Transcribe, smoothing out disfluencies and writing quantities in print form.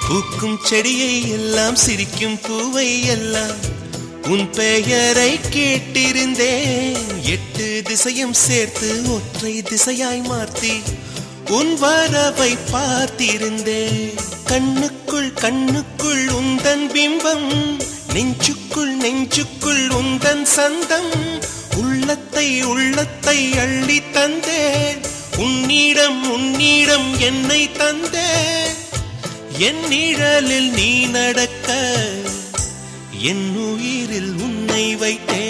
பூக்கும் செடியை எல்லாம் சிரிக்கும் பூவை எல்லாம் உன் பெயரை கேட்டிருந்தேன். 8 திசையும் சேர்த்து ஒற்றை திசையாய் மாற்றி உன் வரவை பார்த்திருந்தேன். கண்ணுக்குள் கண்ணுக்குள் உந்தன் பிம்பம், நெஞ்சுக்குள் நெஞ்சுக்குள் உந்தன் சந்தம். உள்ளத்தை உள்ளத்தை அள்ளி தந்தேன், உன்னிடம் உன்னிடம் என்னை தந்தேன். என் நிழலில் நீ நடக்க என் உயிரில் உன்னை வைத்தேன்.